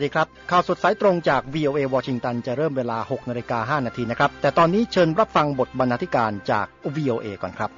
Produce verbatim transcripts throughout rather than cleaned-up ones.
สดีครับข่าวสดสายตรงจาก วี โอ เอ วอชิงตันจะเริ่มเวลา หกนาฬิกาห้านาทีนะครับแต่ตอนนี้เชิญรับฟังบทบรรณาธิการจาก วี โอ เอ ก่อนครับ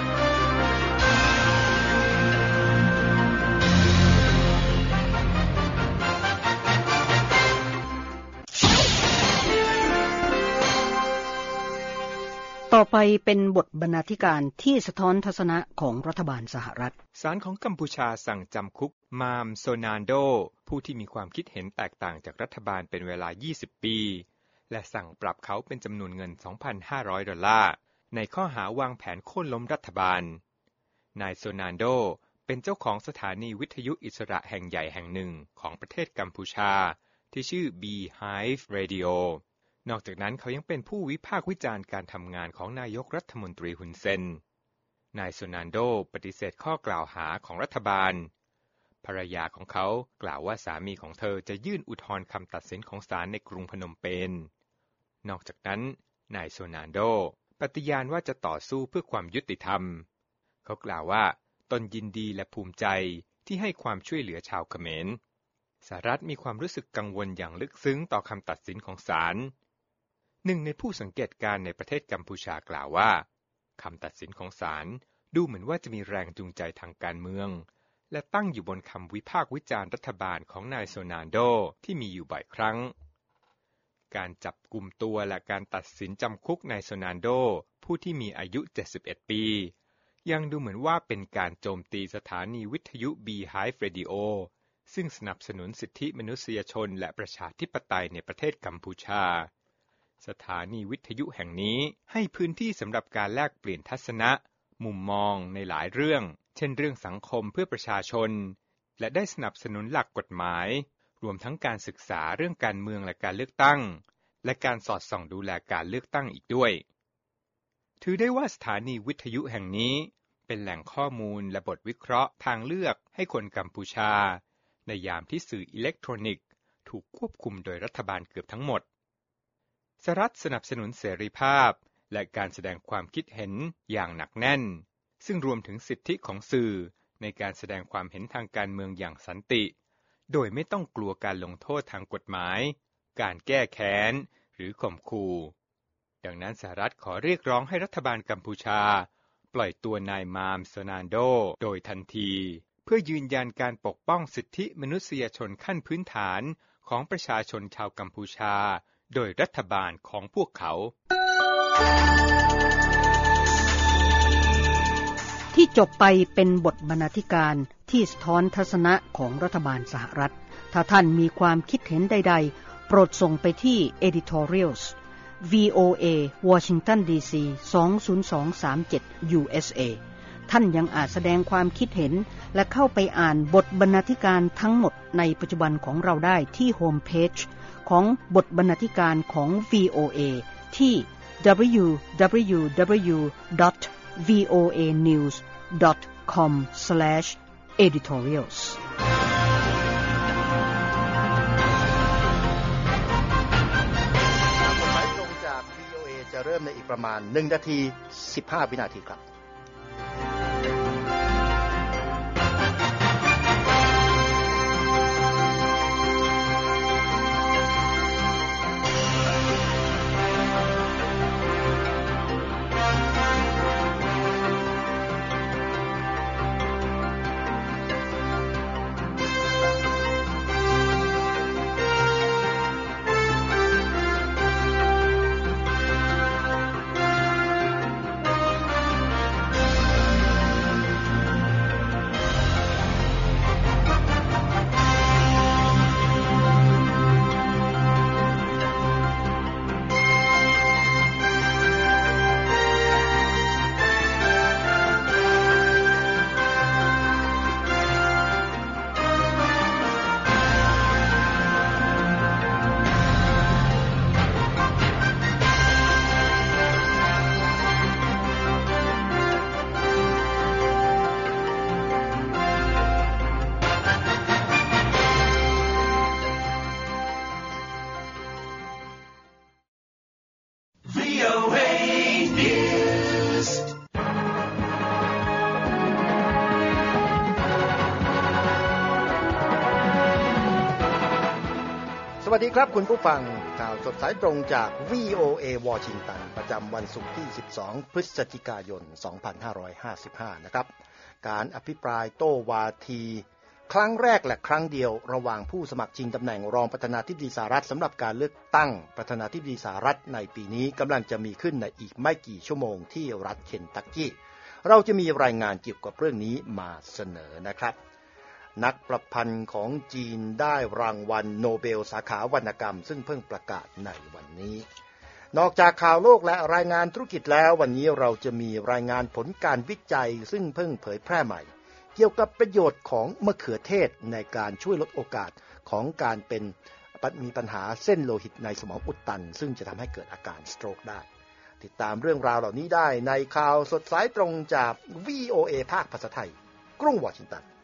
ต่อไปเป็นบทบรรณาธิการที่สะท้อนทัศนะของรัฐบาลสหรัฐศาลของกัมพูชาสั่งจำคุกมามโซนานโดผู้ที่มีความคิดเห็นแตกต่างจากรัฐบาลเป็นเวลายี่สิบปีและสั่งปรับเขาเป็นจำนวนเงิน สองพันห้าร้อย ดอลลาร์ในข้อหาวางแผนโค่นล้มรัฐบาลนายโซนานโดเป็นเจ้าของสถานีวิทยุอิสระแห่งใหญ่แห่งหนึ่งของประเทศกัมพูชาที่ชื่อ Beehive Radioนอกจากนั้นเขายังเป็นผู้วิพากษ์วิจารณ์การทำงานของนายกรัฐมนตรีฮุนเซนนายโซนานโดปฏิเสธข้อกล่าวหาของรัฐบาลภรรยาของเขากล่าวว่าสามีของเธอจะยื่นอุทธรณ์คำตัดสินของศาลในกรุงพนมเปญนอกจากนั้นนายโซนานโดปฏิญาณว่าจะต่อสู้เพื่อความยุติธรรมเขากล่าวว่าตนยินดีและภูมิใจที่ให้ความช่วยเหลือชาวเขมรสหรัฐมีความรู้สึกกังวลอย่างลึกซึ้งต่อคำตัดสินของศาลหนึ่งในผู้สังเกตการณ์ในประเทศกัมพูชากล่าวว่าคำตัดสินของศาลดูเหมือนว่าจะมีแรงจูงใจทางการเมืองและตั้งอยู่บนคำวิพากษ์วิจารณ์รัฐบาลของนายโซนานโดที่มีอยู่บ่อยครั้งการจับกุมตัวและการตัดสินจำคุกนายโซนานโดผู้ที่มีอายุเจ็ดสิบเอ็ดปียังดูเหมือนว่าเป็นการโจมตีสถานีวิทยุ Beehive Radio ซึ่งสนับสนุนสิทธิมนุษยชนและประชาธิปไตยในประเทศกัมพูชาสถานีวิทยุแห่งนี้ให้พื้นที่สำหรับการแลกเปลี่ยนทัศนะมุมมองในหลายเรื่องเช่นเรื่องสังคมเพื่อประชาชนและได้สนับสนุนหลักกฎหมายรวมทั้งการศึกษาเรื่องการเมืองและการเลือกตั้งและการสอดส่องดูแลการเลือกตั้งอีกด้วยถือได้ว่าสถานีวิทยุแห่งนี้เป็นแหล่งข้อมูลและบทวิเคราะห์ทางเลือกให้คนกัมพูชาในยามที่สื่ออิเล็กทรอนิกส์ถูกควบคุมโดยรัฐบาลเกือบทั้งหมดสหรัฐสนับสนุนเสรีภาพและการแสดงความคิดเห็นอย่างหนักแน่นซึ่งรวมถึงสิทธิของสื่อในการแสดงความเห็นทางการเมืองอย่างสันติโดยไม่ต้องกลัวการลงโทษทางกฎหมายการแก้แค้นหรือข่มขู่ดังนั้นสหรัฐขอเรียกร้องให้รัฐบาลกัมพูชาปล่อยตัวนายมามโซนานโดโดยทันทีเพื่อยืนยันการปกป้องสิทธิมนุษยชนขั้นพื้นฐานของประชาชนชาวกัมพูชาโดยรัฐบาลของพวกเขาที่จบไปเป็นบทบรรณาธิการที่สะท้อนทัศนะของรัฐบาลสหรัฐถ้าท่านมีความคิดเห็นใดๆโปรดส่งไปที่ Editorials วี โอ เอ Washington ดี ซี สอง ศูนย์ สอง สาม เจ็ด ยู เอส เอ ท่านยังอาจแสดงความคิดเห็นและเข้าไปอ่านบทบรรณาธิการทั้งหมดในปัจจุบันของเราได้ที่โฮมเพจของบทบรรณาธิการของ วี โอ เอ ที่ ดับเบิลยู ดับเบิลยู ดับเบิลยู ดอท วี โอ เอ นิวส์ ดอท คอม สแลช เอดิทอเรียลส์สายตรงจาก วี โอ เอ จะเริ่มในอีกประมาณหนึ่งนาทีสิบห้าวินาทีครับวัสดีครับคุณผู้ฟังข่าวสดสายตรงจาก วี โอ เอ วอชิงตันประจำวันศุกร์ที่สิบสองพฤศจิกายนสองพันห้าร้อยห้าสิบห้านะครับการอภิปรายโต้วาทีครั้งแรกและครั้งเดียวระหว่างผู้สมัครชิงตำแหน่งรองประธานาธิบดีสหรัฐสำหรับการเลือกตั้งประธานาธิบดีสหรัฐในปีนี้กำลังจะมีขึ้นในอีกไม่กี่ชั่วโมงที่รัฐเคนตักกี้เราจะมีรายงานเกี่ยวกับเรื่องนี้มาเสนอนะครับนักประพันธ์ของจีนได้รางวัลโนเบลสาขาวรรณกรรมซึ่งเพิ่งประกาศในวันนี้นอกจากข่าวโลกและรายงานธุรกิจแล้ววันนี้เราจะมีรายงานผลการวิจัยซึ่งเพิ่งเผยแพร่ใหม่เกี่ยวกับประโยชน์ของมะเขือเทศในการช่วยลดโอกาสของการเป็นมีปัญหาเส้นโลหิตในสมองอุดตันซึ่งจะทำให้เกิดอาการสโตรกได้ติดตามเรื่องราวเหล่านี้ได้ในข่าวสดสายตรงจาก วี โอ เอ ภาคภาษาไทยกรุงวอชิงตัน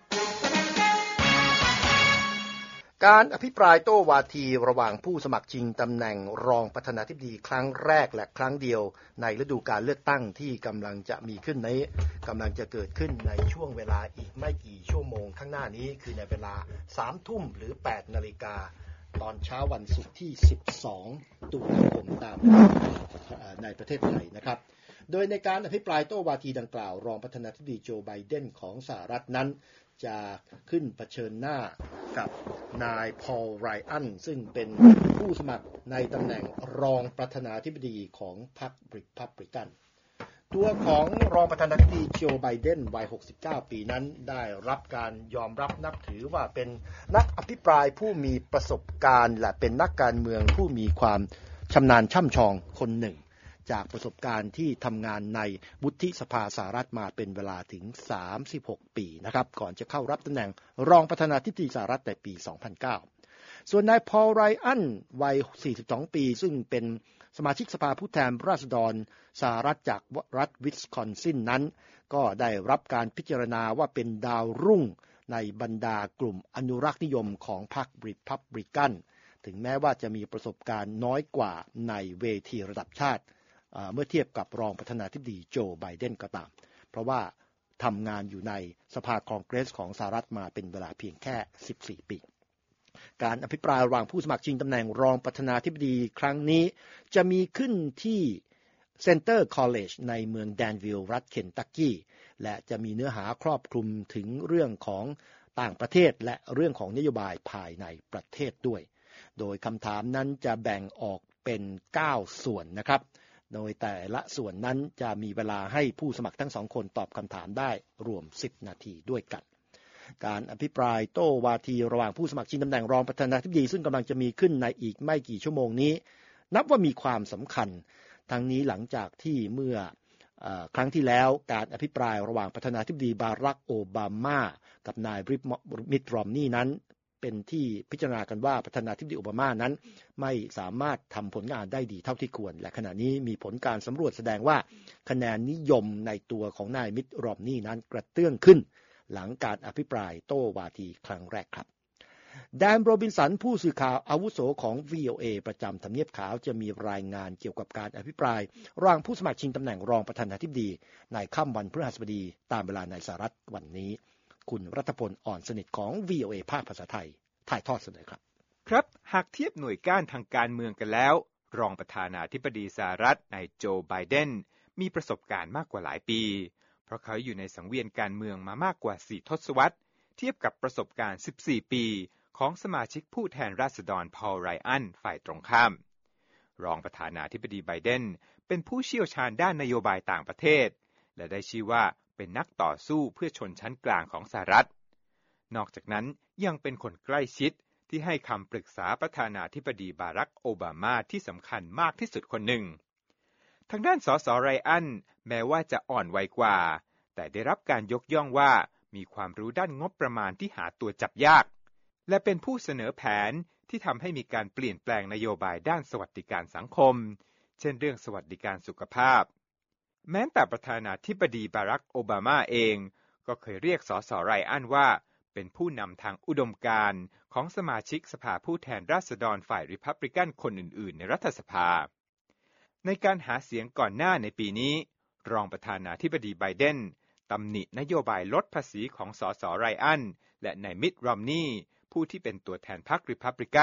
การอภิปรายโต้วาทีระหว่างผู้สมัครชิงตำแหน่งรองประธานาธิบดีครั้งแรกและครั้งเดียวในฤดูกาลเลือกตั้งที่กำลังจะมีขึ้นนี้กำลังจะเกิดขึ้นในช่วงเวลาอีกไม่กี่ชั่วโมงข้างหน้านี้คือในเวลาสามทุ่มหรือแปดนาฬิกาตอนเช้าวันศุกร์ที่สิบสองตุลาคมตามในประเทศไทยนะครับโดยในการอภิปรายโต้วาทีดังกล่าวรองประธานาธิบดีโจไบเดนของสหรัฐนั้นจะขึ้นเผชิญหน้ากับนายพอลไรอันซึ่งเป็นผู้สมัครในตำแหน่งรองประธานาธิบดีของพรรคริพับลิกันตัวของรองประธานาธิบดีโจไบเดนวัยหกสิบเก้าปีนั้นได้รับการยอมรับนับถือว่าเป็นนักอภิปรายผู้มีประสบการณ์และเป็นนักการเมืองผู้มีความชำนาญช่ำชองคนหนึ่งจากประสบการณ์ที่ทำงานในวุฒิสภาสหรัฐมาเป็นเวลาถึงสามสิบหกปีนะครับก่อนจะเข้ารับตำแหน่งรองประธานาธิบดีสหรัฐในปีสองพันเก้าส่วนนายพอลไรอันวัยสี่สิบสองปีซึ่งเป็นสมาชิกสภาผู้แทนราษฎรสหรัฐจากรัฐวิสคอนซินนั้นก็ได้รับการพิจารณาว่าเป็นดาวรุ่งในบรรดากลุ่มอนุรักษ์นิยมของพรรคริพับลิกันถึงแม้ว่าจะมีประสบการณ์น้อยกว่าในเวทีระดับชาติเมื่อเทียบกับรองประธานาธิบดีโจไบเดนก็ตามเพราะว่าทำงานอยู่ในสภาคองเกรสของสหรัฐมาเป็นเวลาเพียงแค่สิบสี่ปีการอภิปรายระหว่างผู้สมัครชิงตำแหน่งรองประธานาธิบดีครั้งนี้จะมีขึ้นที่เซ็นเตอร์คอลเลจในเมืองแดนวิลล์รัฐเคนตักกี้และจะมีเนื้อหาครอบคลุมถึงเรื่องของต่างประเทศและเรื่องของนโยบายภายในประเทศด้วยโดยคำถามนั้นจะแบ่งออกเป็นเก้าส่วนนะครับโดยแต่ละส่วนนั้นจะมีเวลาให้ผู้สมัครทั้งสองคนตอบคำถามได้รวมสิบนาทีด้วยกันการอภิปรายโต้วาทีระหว่างผู้สมัครชิงตำแหน่งรองประธานาธิบดีซึ่งกำลังจะมีขึ้นในอีกไม่กี่ชั่วโมงนี้นับว่ามีความสำคัญทั้งนี้หลังจากที่เมื่อเอ่อครั้งที่แล้วการอภิปรายระหว่างประธานาธิบดีบารักโอบามากับนายมิตต์ รอมนีย์นั้นเป็นที่พิจารณากันว่าประธานาธิบดีโอบามานั้นไม่สามารถทำผลงานได้ดีเท่าที่ควรและขณะนี้มีผลการสำรวจแสดงว่าคะแนนนิยมในตัวของนายมิตต์ รอมนีย์นั้นกระเตื้องขึ้นหลังการอภิปรายโต้วาทีครั้งแรกครับแดนโรบินสันผู้สื่อข่าวอาวุโสของ วี โอ เอ ประจำทำเนียบขาวจะมีรายงานเกี่ยวกับการอภิปรายระหว่างผู้สมัครชิงตำแหน่งรองประธานาธิบดีในค่ำวันพฤหัสบดีตามเวลาในสหรัฐวันนี้คุณรัฐพลอ่อนสนิทของ วี โอ เอ ภาคภาษาไทยถ่ายทอดเสนอครับครับหากเทียบหน่วยก้านทางการเมืองกันแล้วรองประธานาธิบดีสหรัฐนายโจไบเดนมีประสบการณ์มากกว่าหลายปีเพราะเขาอยู่ในสังเวียนการเมืองมามากกว่าสี่ทศวรรษเทียบกับประสบการณ์สิบสี่ปีของสมาชิกผู้แทนราษฎรพอลไรอันฝ่ายตรงข้ามรองประธานาธิบดีไบเดนเป็นผู้เชี่ยวชาญด้านนโยบายต่างประเทศและได้ชื่อว่าเป็นนักต่อสู้เพื่อชนชั้นกลางของสหรัฐนอกจากนั้นยังเป็นคนใกล้ชิดที่ให้คำปรึกษาประธานาธิบดีบารักโอบามาที่สำคัญมากที่สุดคนหนึ่งทางด้านสสไรอันแม้ว่าจะอ่อนวัยกว่าแต่ได้รับการยกย่องว่ามีความรู้ด้านงบประมาณที่หาตัวจับยากและเป็นผู้เสนอแผนที่ทำให้มีการเปลี่ยนแปลงนโยบายด้านสวัสดิการสังคมเช่นเรื่องสวัสดิการสุขภาพแม้แต่ประธานาธิบดีบารักโอบามาเองก็เคยเรียกสสไรอันว่าเป็นผู้นำทางอุดมการณ์ของสมาชิกสภาผู้แทนราษฎรฝ่ายริพับลิกันคนอื่นๆในรัฐสภาในการหาเสียงก่อนหน้าในปีนี้รองประธานาธิบดีไบเดนตำหนินโยบายลดภาษีของสสไรอันและนายมิตต์ รอมนีย์ผู้ที่เป็นตัวแทนพรรคริพับลิกัน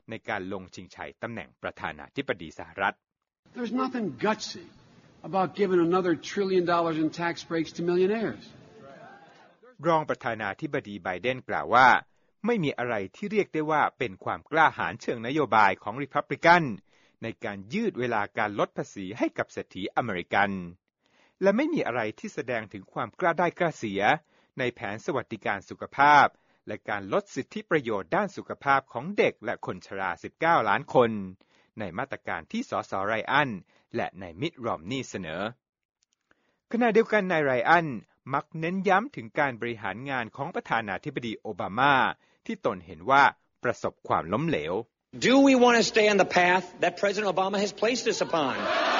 ในการลงชิงชัยตำแหน่งประธานาธิบดีสหรัฐ There's nothing gutsy about giving another trillion dollars in tax breaks to millionaires. รองประธานาธิบดีไบเดนกล่าวว่าไม่มีอะไรที่เรียกได้ว่าเป็นความกล้าหาญเชิงนโยบายของริพับลิกันในการยืดเวลาการลดภาษีให้กับเศรษฐีอเมริกันและไม่มีอะไรที่แสดงถึงความกล้าได้กล้าเสียในแผนสวัสดิการสุขภาพและการลดสิทธิประโยชน์ด้านสุขภาพของเด็กและคนชราสิบเก้าล้านคนในมาตรการที่สสไรอันและนายมิตต์ รอมนีย์เสนอขณะเดียวกันนายไรอันมักเน้นย้ำถึงการบริหารงานของประธานาธิบดีโอบามาที่ตนเห็นว่าประสบความล้มเหลว Do we want to stay on the path that President Obama has placed us upon?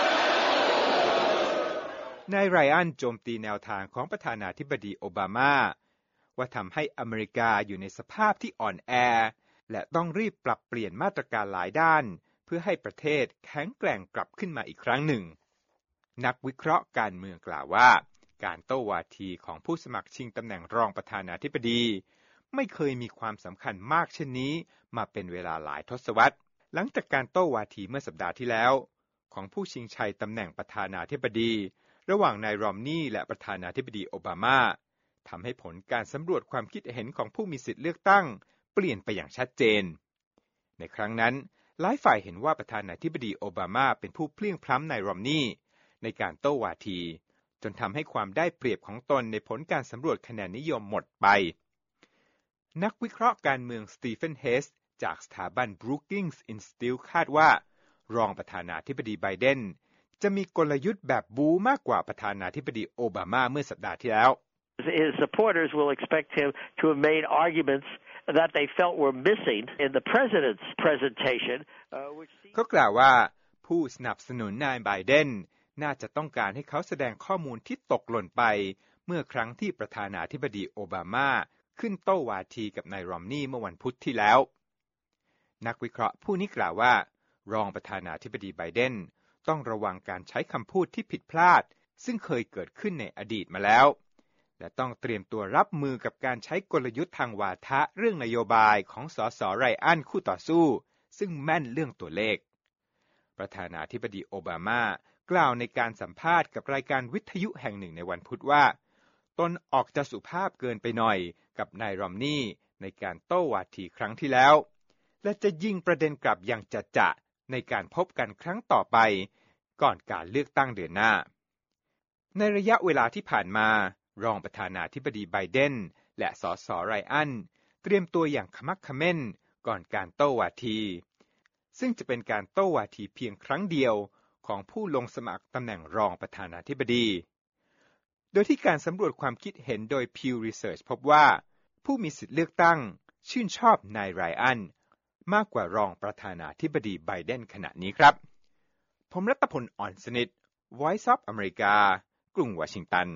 นายไรอันโจมตีแนวทางของประธานาธิบดีโอบามาว่าทำให้อเมริกาอยู่ในสภาพที่อ่อนแอและต้องรีบปรับเปลี่ยนมาตรการหลายด้านเพื่อให้ประเทศแข็งแกร่งกลับขึ้นมาอีกครั้งหนึ่งนักวิเคราะห์การเมืองกล่าวว่าการโต้วาทีของผู้สมัครชิงตำแหน่งรองประธานาธิบดีไม่เคยมีความสำคัญมากเช่นนี้มาเป็นเวลาหลายทศวรรษหลังจากการโต้วาทีเมื่อสัปดาห์ที่แล้วของผู้ชิงชัยตำแหน่งประธานาธิบดีระหว่างนายรอมนีย์และประธานาธิบดีโอบามาทำให้ผลการสำรวจความคิดเห็นของผู้มีสิทธิเลือกตั้งเปลี่ยนไปอย่างชัดเจนในครั้งนั้นหลายฝ่ายเห็นว่าประธานาธิบดีโอบามาเป็นผู้เพลี้ยงพล้ำนายรอมนีย์ในการโต้วาทีจนทำให้ความได้เปรียบของตนในผลการสำรวจคะแนนนิยมหมดไปนักวิเคราะห์การเมืองสตีเฟนเฮสจากสถาบัน Brookings Institute คาดว่ารองประธานาธิบดีไบเดนจะมีกลยุทธ์แบบบู๊มากกว่าประธานาธิบดีโอบามาเมื่อสัปดาห์ที่แล้ว His supporters will expect him to have made arguments that they felt were missing in the president's presentation. เขากล่าวว่าผู้สนับสนุนนายไบเดนน่าจะต้องการให้เขาแสดงข้อมูลที่ตกหล่นไปเมื่อครั้งที่ประธานาธิบดีโอบามาขึ้นโต้วาทีกับนายรอมนีย์เมื่อวันพุธที่แล้วนักวิเคราะห์ผู้นี้กล่าวว่ารองประธานาธิบดีไบเดนต้องระวังการใช้คำพูดที่ผิดพลาดซึ่งเคยเกิดขึ้นในอดีตมาแล้วและต้องเตรียมตัวรับมือกับการใช้กลยุทธ์ทางวาทะเรื่องนโยบายของสสไรอันคู่ต่อสู้ซึ่งแม่นเรื่องตัวเลขประธานาธิบดีโอบามากล่าวในการสัมภาษณ์กับรายการวิทยุแห่งหนึ่งในวันพุธว่าตนออกจะสุภาพเกินไปหน่อยกับนายรอมนีย์ในการโต้วาทีครั้งที่แล้วและจะยิงประเด็นกลับอย่างจะจะในการพบกันครั้งต่อไปก่อนการเลือกตั้งเดือนหน้าในระยะเวลาที่ผ่านมารองประธานาธิบดีไบเดนและสสไรอันเตรียมตัวอย่างขมักเขม้นก่อนการโต้วาทีซึ่งจะเป็นการโต้วาทีเพียงครั้งเดียวของผู้ลงสมัครตำแหน่งรองประธานาธิบดีโดยที่การสำรวจความคิดเห็นโดย Pew Research พบว่าผู้มีสิทธิเลือกตั้งชื่นชอบนายไรอันมากกว่ารองประธานาธิบดีไบเดนขณะนี้ครับผมรัตพล อ่อนสนิท Voice of America กรุงวอชิงตัน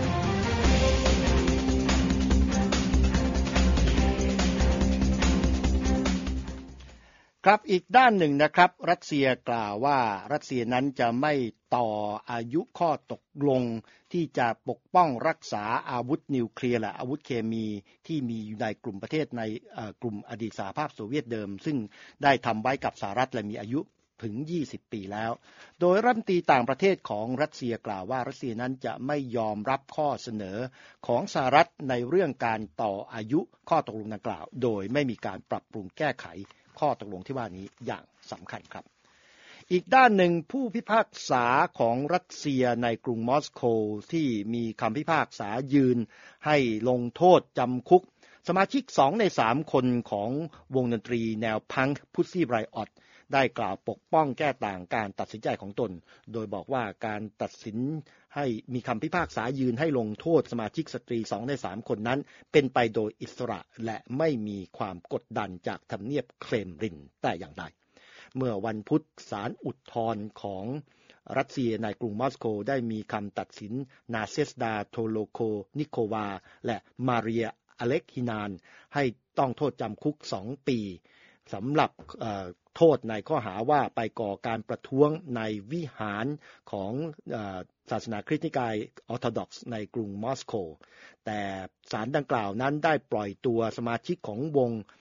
ครับอีกด้านหนึ่งนะครับรัสเซียกล่าวว่ารัสเซียนั้นจะไม่ต่ออายุข้อตกลงที่จะปกป้องรักษาอาวุธนิวเคลียร์และอาวุธเคมีที่มีอยู่ในกลุ่มประเทศในกลุ่มอดีตสหภาพโซเวียตเดิมซึ่งได้ทำไว้กับสหรัฐและมีอายุถึงยี่สิบปีแล้วโดยรัฐมนตรีต่างประเทศของรัสเซียกล่าวว่ารัสเซียนั้นจะไม่ยอมรับข้อเสนอของสหรัฐในเรื่องการต่ออายุข้อตกลงดังกล่าวโดยไม่มีการปรับปรุงแก้ไขข้อตกลงที่ว่านี้อย่างสำคัญครับอีกด้านหนึ่งผู้พิพากษาของรัสเซียในกรุงมอสโกที่มีคำพิพากษายืนให้ลงโทษจำคุกสมาชิกสองในสามคนของวงดนตรีแนวพังค์พุซซี่ไรออตได้กล่าวปกป้องแก้ต่างการตัดสินใจของตนโดยบอกว่าการตัดสินให้มีคำพิพากษายืนให้ลงโทษสมาชิกสตรีสองในสามคนนั้นเป็นไปโดยอิสระและไม่มีความกดดันจากทำเนียบเครมลินแต่อย่างใดเมื่อวันพุธศาลอุทธรณ์ของรัสเซียในกรุงมอสโกได้มีคำตัดสินนาเซสดาโทโลโคนิโควาและมาเรียอเล็กฮินานให้ต้องโทษจำคุกสองปีสำหรับโทษในข้อหาว่าไปก่อการประท้วงในวิหารของศาสนาคริสต์นิกายออร์โธดอกซ์ในกรุงมอสโกแต่ศาลดังกล่าวนั้นได้ปล่อยตัวสมาชิกของวง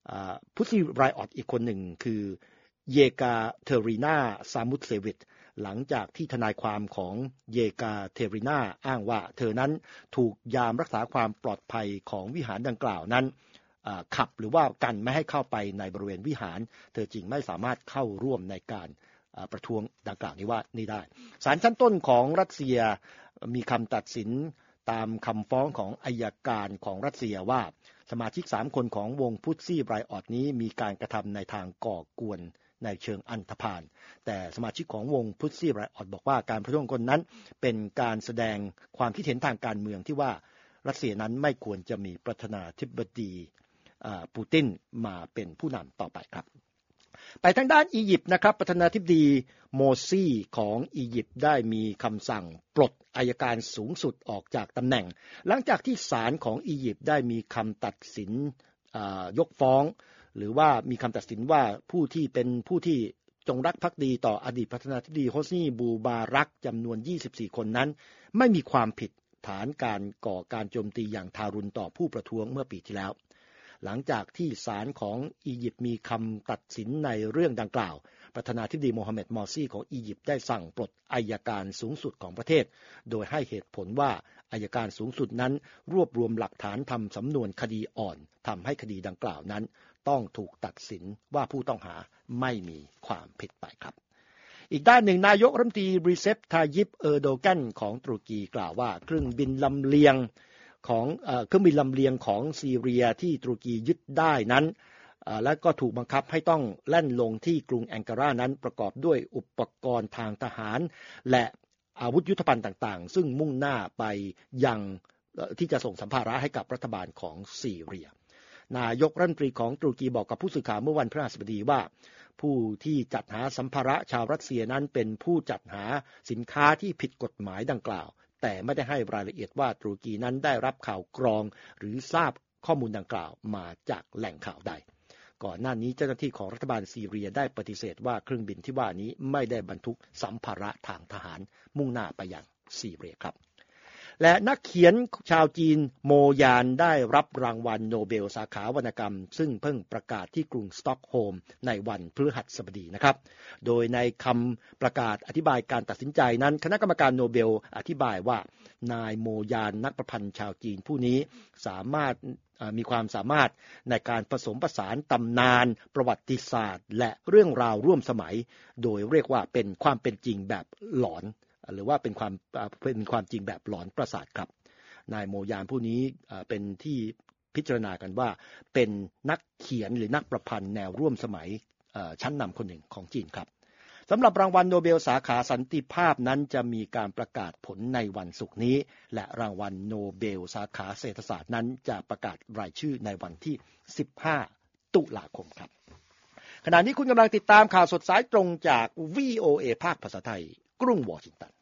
พุทธิไรออตอีกคนหนึ่งคือเยกาเทรีนาซามุตเซวิตหลังจากที่ทนายความของเยกาเทรีนาอ้างว่าเธอนั้นถูกยามรักษาความปลอดภัยของวิหารดังกล่าวนั้นขับหรือว่ากันไม่ให้เข้าไปในบริเวณวิหารเธอจึงไม่สามารถเข้าร่วมในการประท้วงดังกล่าวนี้ว่านี่ได้ศาลชั้นต้นของรัสเซียมีคำตัดสินตามคำฟ้องของอัยการของรัสเซียว่าสมาชิกสามคนของวงพุทซี่ไบรออตนี้มีการกระทำในทางก่อกวนในเชิงอันธพาลแต่สมาชิกของวงพุทซี่ไบรออตบอกว่าการประท้วงคนนั้นเป็นการแสดงความคิดเห็นทางการเมืองที่ว่ารัสเซียนั้นไม่ควรจะมีประธานาธิบดีปูตินมาเป็นผู้นำต่อไปครับไปทางด้านอียิปต์นะครับประธานาธิบดีโมซีของอียิปต์ได้มีคำสั่งปลดอัยการสูงสุดออกจากตำแหน่งหลังจากที่ศาลของอียิปต์ได้มีคำตัดสินยกฟ้องหรือว่ามีคำตัดสินว่าผู้ที่เป็นผู้ที่จงรักภักดีต่ออดีตประธานาธิบดีโฮสนีบูบารักจำนวนยี่สิบสี่คนนั้นไม่มีความผิดฐานการก่อการโจมตีอย่างทารุณต่อผู้ประท้วงเมื่อปีที่แล้วหลังจากที่ศาลของอียิปต์มีคำตัดสินในเรื่องดังกล่าวประธานาธิบดีโมฮัมเหม็ด มอร์ซีของอียิปต์ได้สั่งปลดอัยการสูงสุดของประเทศโดยให้เหตุผลว่าอัยการสูงสุดนั้นรวบรวมหลักฐานทำสำนวนคดีอ่อนทำให้คดีดังกล่าวนั้นต้องถูกตัดสินว่าผู้ต้องหาไม่มีความผิดไปครับอีกด้านหนึ่งนายกรัฐมนตรีรีเซป ทายิป เออร์โดกันของตุรกีกล่าวว่าเครื่องบินลำเลียงของเอ่อเครื่องบินลำเลียงของซีเรียที่ตุรกียึดได้นั้นและก็ถูกบังคับให้ต้องแล่นลงที่กรุงแองการานั้นประกอบด้วยอุปกรณ์ทางทหารและอาวุธยุทโธภัณฑ์ต่างๆซึ่งมุ่งหน้าไปยังที่จะส่งสัมภาระให้กับรัฐบาลของซีเรียนายกรัฐมนตรีของตุรกีบอกกับผู้สื่อข่าวเมื่อวันพฤหัสบดีว่าผู้ที่จัดหาสัมภาระชาวรัสเซียนั้นเป็นผู้จัดหาสินค้าที่ผิดกฎหมายดังกล่าวแต่ไม่ได้ให้รายละเอียดว่าตุรกีนั้นได้รับข่าวกรองหรือทราบข้อมูลดังกล่าวมาจากแหล่งข่าวใดก่อนหน้านี้เจ้าหน้าที่ของรัฐบาลซีเรียได้ปฏิเสธว่าเครื่องบินที่ว่านี้ไม่ได้บรรทุกสัมภาระทางทหารมุ่งหน้าไปยังซีเรียครับและนักเขียนชาวจีนโมยานได้รับรางวัลโนเบลสาขาวรรณกรรมซึ่งเพิ่งประกาศที่กรุงสต็อกโฮล์มในวันพฤหัสบดีนะครับโดยในคำประกาศอธิบายการตัดสินใจนั้นคณะกรรมการโนเบลอธิบายว่านายโมยานนักประพันธ์ชาวจีนผู้นี้สามารถมีความสามารถในการผสมผสานตำนานประวัติศาสตร์และเรื่องราวร่วมสมัยโดยเรียกว่าเป็นความเป็นจริงแบบหลอนหรือว่าเป็นความเป็นความจริงแบบหลอนประสาทครับนายโมยานผู้นี้เป็นที่พิจารณากันว่าเป็นนักเขียนหรือนักประพันธ์แนวร่วมสมัยชั้นนำคนหนึ่งของจีนครับสำหรับรางวัลโนเบลสาขาสันติภาพนั้นจะมีการประกาศผลในวันศุกร์นี้และรางวัลโนเบลสาขาเศรษฐศาสตร์นั้นจะประกาศรายชื่อในวันที่สิบห้าตุลาคมครับขณะนี้คุณกำลังติดตามข่าวสดสายตรงจาก วี โอ เอ ภาคภาษาไทยกรุงวอชิงตัน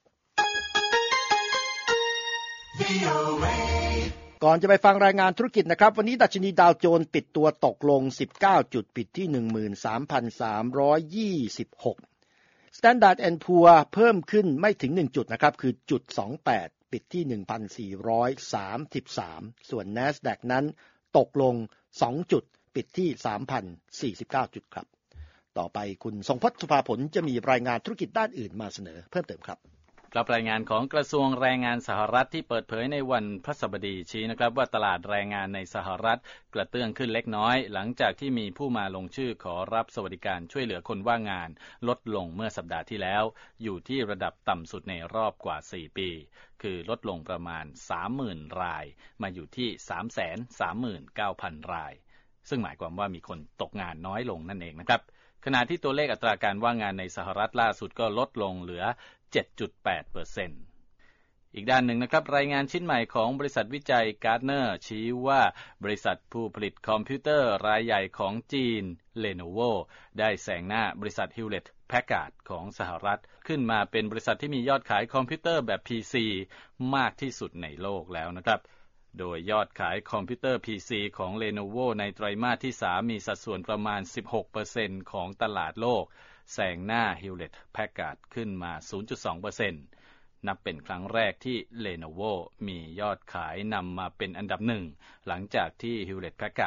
ก่อนจะไปฟังรายงานธุรกิจนะครับวันนี้ดัชนีดาวโจนส์ปิดตัวตกลงสิบเก้าจุดปิดที่ หนึ่งหมื่นสามพันสามร้อยยี่สิบหก Standard แอนด์ พูอร์ เพิ่มขึ้นไม่ถึงหนึ่งจุดนะครับคือจุดสองแปดปิดที่ หนึ่งพันสี่ร้อยสามสิบสาม ส่วน NASDAQ นั้นตกลงสองจุดปิดที่ สามพันสี่สิบเก้า จุดครับต่อไปคุณทรงพจน์สุภาผลจะมีรายงานธุรกิจด้านอื่นมาเสนอเพิ่มเติมครับครับรายงานของกระทรวงแรงงานสหรัฐที่เปิดเผยในวันพฤหัสบดีชี้นะครับว่าตลาดแรงงานในสหรัฐกระเตื้องขึ้นเล็กน้อยหลังจากที่มีผู้มาลงชื่อขอรับสวัสดิการช่วยเหลือคนว่างงานลดลงเมื่อสัปดาห์ที่แล้วอยู่ที่ระดับต่ำสุดในรอบกว่าสี่ปีคือลดลงประมาณ สามหมื่น รายมาอยู่ที่ สามแสนสามหมื่นเก้าพัน รายซึ่งหมายความว่ามีคนตกงานน้อยลงนั่นเองนะครับขณะที่ตัวเลขอัตราการว่างงานในสหรัฐล่าสุดก็ลดลงเหลือ เจ็ดจุดแปดเปอร์เซ็นต์อีกด้านหนึ่งนะครับรายงานชิ้นใหม่ของบริษัทวิจัย Gartner ชี้ว่าบริษัทผู้ผลิตคอมพิวเตอร์รายใหญ่ของจีน Lenovo ได้แซงหน้าบริษัท Hewlett-Packard ของสหรัฐขึ้นมาเป็นบริษัทที่มียอดขายคอมพิวเตอร์แบบ พี ซี มากที่สุดในโลกแล้วนะครับโดยยอดขายคอมพิวเตอร์ พี ซี ของ Lenovo ในไตรมาสที่สามมีสัดส่วนประมาณ สิบหกเปอร์เซ็นต์ ของตลาดโลกแซงหน้า Hewlett-Packard ขึ้นมา ศูนย์จุดสองเปอร์เซ็นต์นับเป็นครั้งแรกที่ Lenovo มียอดขายนำมาเป็นอันดับหนึ่งหลังจากที่ Hewlett-Packard ค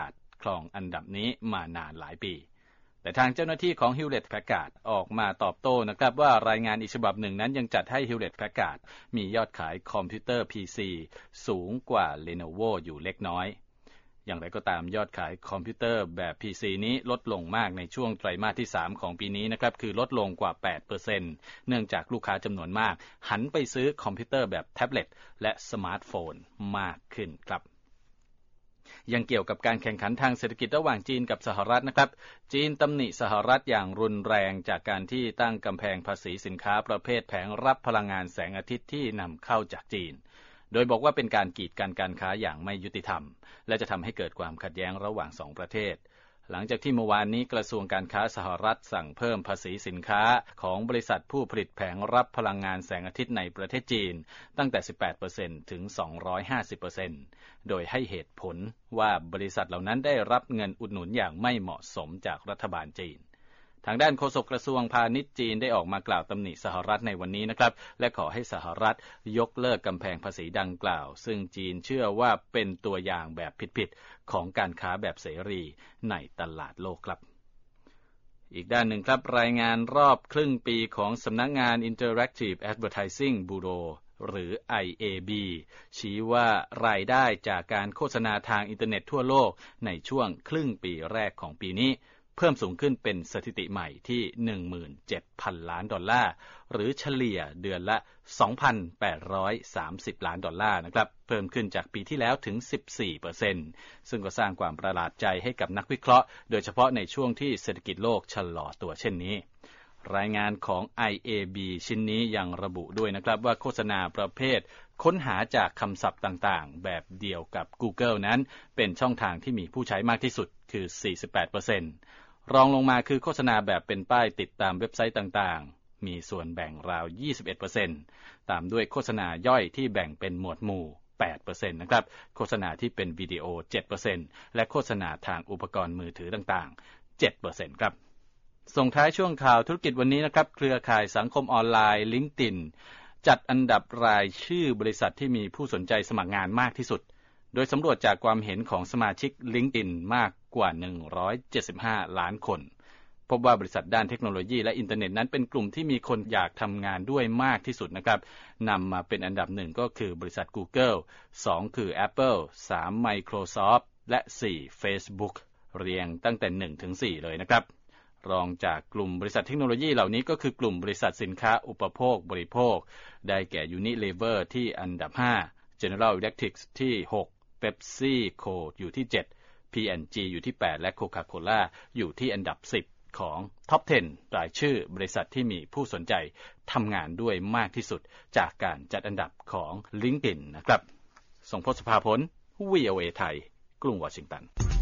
รองอันดับนี้มานานหลายปีแต่ทางเจ้าหน้าที่ของ Hewlett-Packard ออกมาตอบโต้นะครับว่ารายงานอีกฉบับหนึ่งนั้นยังจัดให้ Hewlett-Packard มียอดขายคอมพิวเตอร์ พี ซี สูงกว่า Lenovo อยู่เล็กน้อยอย่างไรก็ตามยอดขายคอมพิวเตอร์แบบ พี ซี นี้ลดลงมากในช่วงไตรมาสที่สามของปีนี้นะครับคือลดลงกว่า แปดเปอร์เซ็นต์ เนื่องจากลูกค้าจำนวนมากหันไปซื้อคอมพิวเตอร์แบบแท็บเล็ตและสมาร์ทโฟนมากขึ้นครับยังเกี่ยวกับการแข่งขันทางเศรษฐกิจระหว่างจีนกับสหรัฐนะครับจีนตำหนิสหรัฐอย่างรุนแรงจากการที่ตั้งกำแพงภาษีสินค้าประเภทแผงรับพลังงานแสงอาทิตย์ที่นำเข้าจากจีนโดยบอกว่าเป็นการกีดกันการค้าอย่างไม่ยุติธรรมและจะทำให้เกิดความขัดแย้งระหว่างสองประเทศหลังจากที่เมื่อวานนี้กระทรวงการค้าสหรัฐสั่งเพิ่มภาษีสินค้าของบริษัทผู้ผลิตแผงรับพลังงานแสงอาทิตย์ในประเทศจีนตั้งแต่ สิบแปดเปอร์เซ็นต์ ถึง สองร้อยห้าสิบเปอร์เซ็นต์ โดยให้เหตุผลว่าบริษัทเหล่านั้นได้รับเงินอุดหนุนอย่างไม่เหมาะสมจากรัฐบาลจีนทางด้านโฆษกกระทรวงพาณิชย์จีนได้ออกมากล่าวตำหนิสหรัฐในวันนี้นะครับและขอให้สหรัฐยกเลิกกำแพงภาษีดังกล่าวซึ่งจีนเชื่อว่าเป็นตัวอย่างแบบผิดๆของการค้าแบบเสรีในตลาดโลกครับอีกด้านหนึ่งครับรายงานรอบครึ่งปีของสำนักงาน Interactive Advertising Bureau หรือ ไอ เอ บี ชี้ว่ารายได้จากการโฆษณาทางอินเทอร์เน็ตทั่วโลกในช่วงครึ่งปีแรกของปีนี้เพิ่มสูงขึ้นเป็นสถิติใหม่ที่ หนึ่งหมื่นเจ็ดพัน ล้านดอลลาร์หรือเฉลี่ยเดือนละ สองพันแปดร้อยสามสิบ ล้านดอลลาร์นะครับเพิ่มขึ้นจากปีที่แล้วถึง สิบสี่เปอร์เซ็นต์ ซึ่งก็สร้างความประหลาดใจให้กับนักวิเคราะห์โดยเฉพาะในช่วงที่เศรษฐกิจโลกชะลอตัวเช่นนี้รายงานของ ไอ เอ บี ชิ้นนี้ยังระบุด้วยนะครับว่าโฆษณาประเภทค้นหาจากคำศัพท์ต่างๆแบบเดียวกับ Google นั้นเป็นช่องทางที่มีผู้ใช้มากที่สุดคือ สี่สิบแปดเปอร์เซ็นต์รองลงมาคือโฆษณาแบบเป็นป้ายติดตามเว็บไซต์ต่างๆมีส่วนแบ่งราว ยี่สิบเอ็ดเปอร์เซ็นต์ ตามด้วยโฆษณาย่อยที่แบ่งเป็นหมวดหมู่ แปดเปอร์เซ็นต์ นะครับโฆษณาที่เป็นวิดีโอ เจ็ดเปอร์เซ็นต์ และโฆษณาทางอุปกรณ์มือถือต่างๆ เจ็ดเปอร์เซ็นต์ ครับส่งท้ายช่วงข่าวธุรกิจวันนี้นะครับเครือข่ายสังคมออนไลน์ LinkedIn จัดอันดับรายชื่อบริษัทที่มีผู้สนใจสมัครงานมากที่สุดโดยสำรวจจากความเห็นของสมาชิก LinkedIn มากกว่าหนึ่งร้อยเจ็ดสิบห้าล้านคนพบว่าบริษัทด้านเทคโนโลยีและอินเทอร์เน็ตนั้นเป็นกลุ่มที่มีคนอยากทำงานด้วยมากที่สุดนะครับนำมาเป็นอันดับหนึ่งก็คือบริษัท Google สองคือ Apple สาม Microsoft และสี่ Facebook เรียงตั้งแต่หนึ่งถึงสี่เลยนะครับรองจากกลุ่มบริษัทเทคโนโลยีเหล่านี้ก็คือกลุ่มบริษัทสินค้าอุปโภคบริโภคได้แก่ Unilever ที่อันดับห้า General Electric ที่หก PepsiCo อยู่ที่เจ็ด พี แอนด์ จี อยู่ที่แปดและ Coca-Cola อยู่ที่อันดับสิบของ Top สิบ รายชื่อบริษัทที่มีผู้สนใจทำงานด้วยมากที่สุดจากการจัดอันดับของ LinkedIn นะครับส่งพจน์ สุภาผล วี โอ เอ ไทยกรุงวอชิงตัน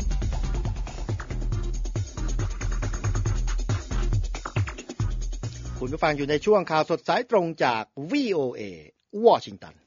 คุณผู้ฟังอยู่ในช่วงข่าวสดสายตรงจาก วี โอ เอ วอชิงตัน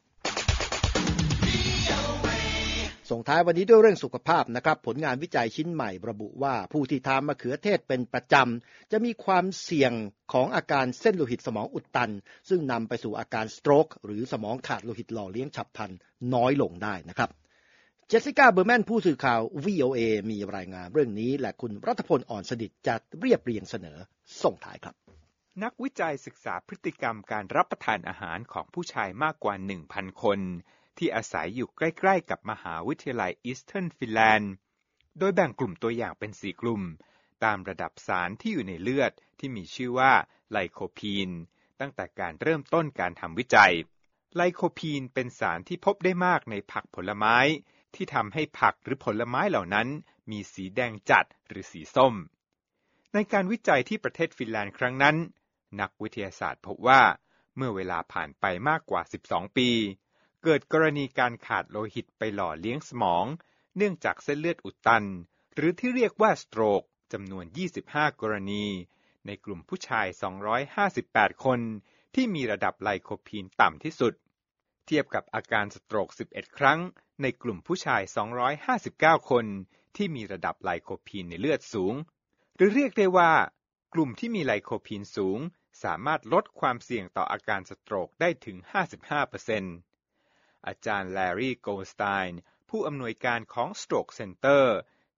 ส่งท้ายวันนี้ด้วยเรื่องสุขภาพนะครับผลงานวิจัยชิ้นใหม่ระบุว่าผู้ที่ทานมะเขือเทศเป็นประจำจะมีความเสี่ยงของอาการเส้นโลหิตสมองอุดตันซึ่งนำไปสู่อาการสโตรกหรือสมองขาดโลหิตหล่อเลี้ยงฉับพลันน้อยลงได้นะครับเจสสิก้าเบอร์แมนผู้สื่อข่าว วี โอ เอ มีรายงานเรื่องนี้และคุณรัฐพลอ่อนสดิษฐ์จะเรียบเรียงเสนอส่งท้ายครับนักวิจัยศึกษาพฤติกรรมการรับประทานอาหารของผู้ชายมากกว่า หนึ่งพัน คนที่อาศัยอยู่ใกล้ๆกับมหาวิทยาลัยอีสเทิร์นฟินแลนด์โดยแบ่งกลุ่มตัวอย่างเป็นสี่กลุ่มตามระดับสารที่อยู่ในเลือดที่มีชื่อว่าไลโคพีนตั้งแต่การเริ่มต้นการทำวิจัยไลโคพีนเป็นสารที่พบได้มากในผักผลไม้ที่ทำให้ผักหรือผลไม้เหล่านั้นมีสีแดงจัดหรือสีส้มในการวิจัยที่ประเทศฟินแลนด์ครั้งนั้นนักวิทยาศาสตร์พบว่าเมื่อเวลาผ่านไปมากกว่าสิบสองปีเกิดกรณีการขาดโลหิตไปหล่อเลี้ยงสมองเนื่องจากเส้นเลือดอุดตันหรือที่เรียกว่าสโตรกจำนวนยี่สิบห้ากรณีในกลุ่มผู้ชายสองร้อยห้าสิบแปดคนที่มีระดับไลโคพีนต่ำที่สุดเทียบกับอาการสโตรกสิบเอ็ดครั้งในกลุ่มผู้ชายสองร้อยห้าสิบเก้าคนที่มีระดับไลโคพีนในเลือดสูงหรือเรียกได้ว่ากลุ่มที่มีไลโคพีนสูงสามารถลดความเสี่ยงต่ออาการสโตรกได้ถึง ห้าสิบห้าเปอร์เซ็นต์ อาจารย์แลรี่โกลสไตน์ผู้อำนวยการของ Stroke Center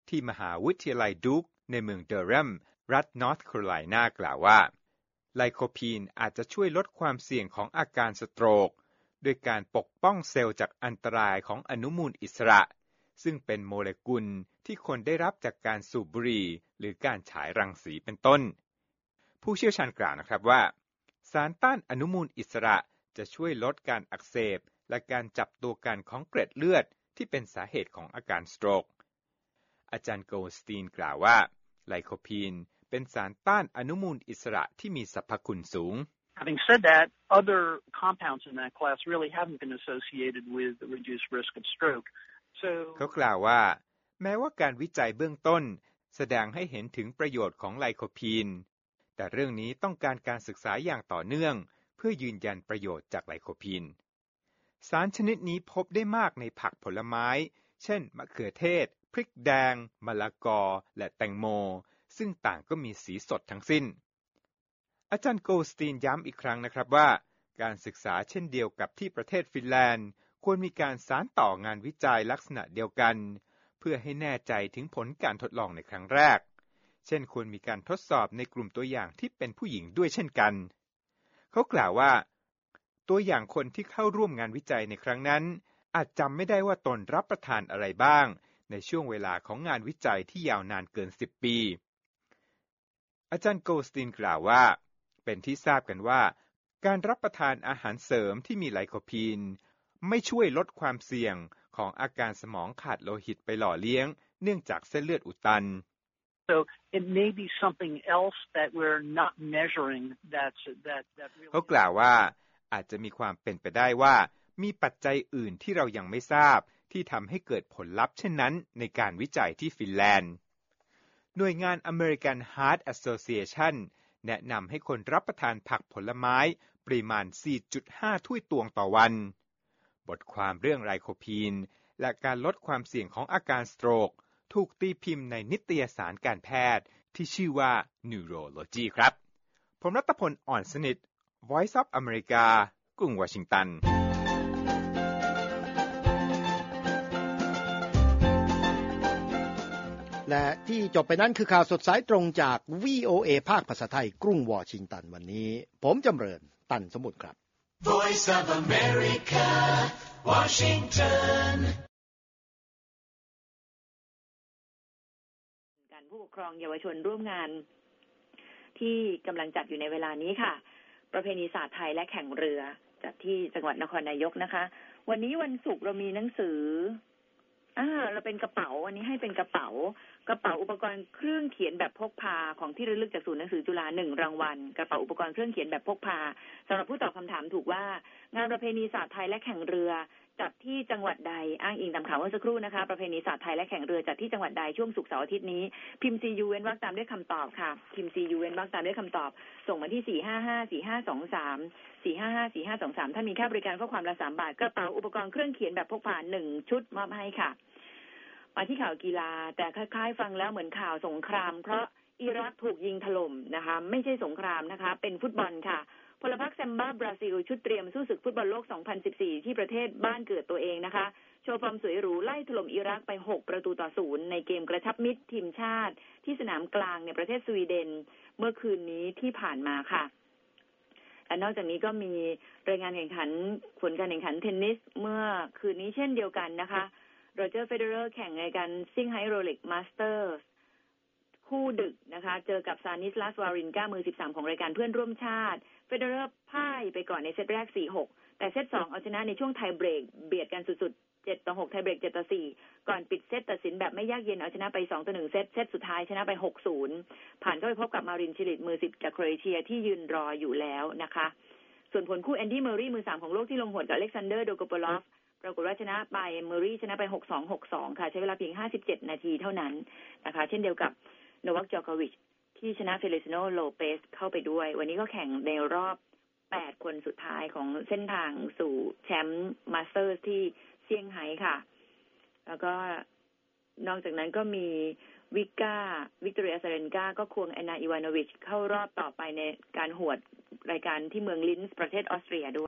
ที่มหาวิทยาลัยดูคในเมืองเดอร์รัมรัฐนอร์ทแคโรไลนากล่าวว่าไลโคพีนอาจจะช่วยลดความเสี่ยงของอาการสโตรกด้วยการปกป้องเซลล์จากอันตรายของอนุมูลอิสระซึ่งเป็นโมเลกุลที่คนได้รับจากการสูบบุหรี่หรือการฉายรังสีเป็นต้นผู้เชี่ยวชาญกล่าวนะครับว่าสารต้านอนุมูลอิสระจะช่วยลดการอักเสบและการจับตัวกันของเกล็ดเลือดที่เป็นสาเหตุของอาการสโตรกอาจารย์โกลสตีนกล่าวว่าไลโคพีนเป็นสารต้านอนุมูลอิสระที่มีสรรพคุณสูง Having said that, other compounds in that class really haven't been associated with the reduced risk of stroke. So เขากล่าวว่าแม้ว่าการวิจัยเบื้องต้นแสดงให้เห็นถึงประโยชน์ของไลโคพีนแต่เรื่องนี้ต้องการการศึกษาอย่างต่อเนื่องเพื่อยืนยันประโยชน์จากไลโคพีนสารชนิดนี้พบได้มากในผักผลไม้เช่นมะเขือเทศพริกแดงมะละกอและแตงโมซึ่งต่างก็มีสีสดทั้งสิ้นอาจารย์โกลสตีนย้ำอีกครั้งนะครับว่าการศึกษาเช่นเดียวกับที่ประเทศฟินแลนด์ควรมีการสานต่องานวิจัยลักษณะเดียวกันเพื่อให้แน่ใจถึงผลการทดลองในครั้งแรกเช่นควรมีการทดสอบในกลุ่มตัวอย่างที่เป็นผู้หญิงด้วยเช่นกันเขากล่าวว่าตัวอย่างคนที่เข้าร่วมงานวิจัยในครั้งนั้นอาจจำไม่ได้ว่าตนรับประทานอะไรบ้างในช่วงเวลาของงานวิจัยที่ยาวนานเกินสิบปีอาจารย์โกลสตีนกล่าวว่าเป็นที่ทราบกันว่าการรับประทานอาหารเสริมที่มีไลโคพีนไม่ช่วยลดความเสี่ยงของอาการสมองขาดโลหิตไปหล่อเลี้ยงเนื่องจากเส้นเลือดอุดตัน So it may be something else that we're not measuring that's that that really เขากล่าวว่าอาจจะมีความเป็นไปได้ว่ามีปัจจัยอื่นที่เรายังไม่ทราบที่ทำให้เกิดผลลัพธ์เช่นนั้นในการวิจัยที่ฟินแลนด์หน่วยงาน American Heart Association แนะนำให้คนรับประทานผักผลไม้ปริมาณ สี่จุดห้า ถ้วยตวงต่อวันบทความเรื่องไลโคพีนและการลดความเสี่ยงของอาการสโตรกถูกตีพิมพ์ในนิตยสารการแพทย์ที่ชื่อว่า Neurology ครับผมรัตพล อ่อนสนิท Voice of America กรุงวอชิงตันและที่จบไปนั้นคือข่าวสดสายตรงจาก วี โอ เอ ภาคภาษาไทยกรุงวอชิงตันวันนี้ผมจำเริญตันสมุทรครับ Voice of America Washington การผู้ปกครองเยาวชนร่วมงานที่กำลังจัดอยู่ในเวลานี้ค่ะประเพณีศาสตร์ไทยและแข่งเรือจัดที่จังหวัดนครนายกนะคะวันนี้วันศุกร์เรามีหนังสืออ่าเราเป็นกระเป๋าวันนี้ให้เป็นกระเป๋ากระเป๋าอุปกรณ์เครื่องเขียนแบบพกพาของที่ระลึกจากศูนย์หนังสือจุฬาหนึ่งรางวัลกระเป๋าอุปกรณ์เครื่องเขียนแบบพกพาสำหรับผู้ตอบคำถามถูกว่างานประเพณีศาสตร์ไทยและแข่งเรือจัดที่จังหวัดใดอ้างอิงตามข่าวเมื่อสักครู่นะคะประเพณีศาสตร์ไทยและแข่งเรือจัดที่จังหวัดใดช่วงศุกร์เสาร์อาทิตย์นี้พิมพ์ ซี ยู เว้นวรรคตามด้วยคำตอบค่ะพิมพ์ ซี ยู เว้นวรรคตามด้วยคำตอบส่งมาที่สี่ห้าห้า สี่ห้าสองสาม สี่ห้าห้า สี่ห้าสองสามถ้ามีค่าบริการข้อความละสามบาทกระเป๋าอุปกรณ์เครื่องเขียนแบบพกพาหนึ่งชุดมอบให้ค่ะมาที่ข่าวกีฬาแต่คล้ายๆฟังแล้วเหมือนข่าวสงครามเพราะอิรักถูกยิงถล่มนะคะไม่ใช่สงครามนะคะเป็นฟุตบอลค่ะพลพรรคแซมบ้าบราซิลชุดเตรียมสู้ศึกฟุตบอลโลกสองพันสิบสี่ที่ประเทศบ้านเกิดตัวเองนะคะโชว์ความสวยหรูไล่ถล่มอิรักไปหกประตูต่อศูนย์ในเกมกระชับมิตรทีมชาติที่สนามกลางในประเทศสวีเดนเมื่อคืนนี้ที่ผ่านมาค่ะและนอกจากนี้ก็มีรายงานแข่งขันผลการแข่งขันเทนนิสเมื่อคืนนี้เช่นเดียวกันนะคะโรเจอร์เฟเดอร์แข่งในการซิ่งไฮโรเล็กมาสเตอร์คู่ดึกนะคะเจอกับซานิสลาสวารินกามือสิบสามของรายการเพื่อนร่วมชาติเฟเดอร์พ่ายไปก่อนในเซตแรก สี่หก แต่เซตสองเอาชนะในช่วงไทเบรกเบียดกันสุดๆเจ็ดต่อหกไทเบรกเจ็ดต่อสี่ก่อนปิดเซตตัดสินแบบไม่ยากเย็นเอาชนะไปสองต่อหนึ่งเซตเซตสุดท้ายชนะไป หกศูนย์ ผ่านเข้าไปพบกับมารินชิลิตมือสิบจากโครเอเชียที่ยืนรออยู่แล้วนะคะส่วนผลคู่แอนดี้เมอร์รี่มือสามของโลกที่ลงหวดกับอเล็กซานเดอร์โดโกโปลอฟปรากฏว่าชนะไปเมอร์รี่ชนะไป หกสอง หกสอง ค่ะใช้เวลาเพียงห้าสิบเจ็ดนาทีเท่านั้นนะคะเช่นเดียวกับโนวัค จอร์โควิชที่ชนะเฟลิซิโน โลเปสเข้าไปด้วยวันนี้ก็แข่งในรอบแปดคนสุดท้ายของเส้นทางสู่แชมป์มาสเตอร์สที่เซี่ยงไฮ้ค่ะแล้วก็นอกจากนั้นก็มีวิก้าวิกตอเรียซาเรนกาก็ควงแอนนา อีวานโนวิชเข้ารอบต่อไปในการหวดรายการที่เมืองลินส์ประเทศออสเตรียด้วย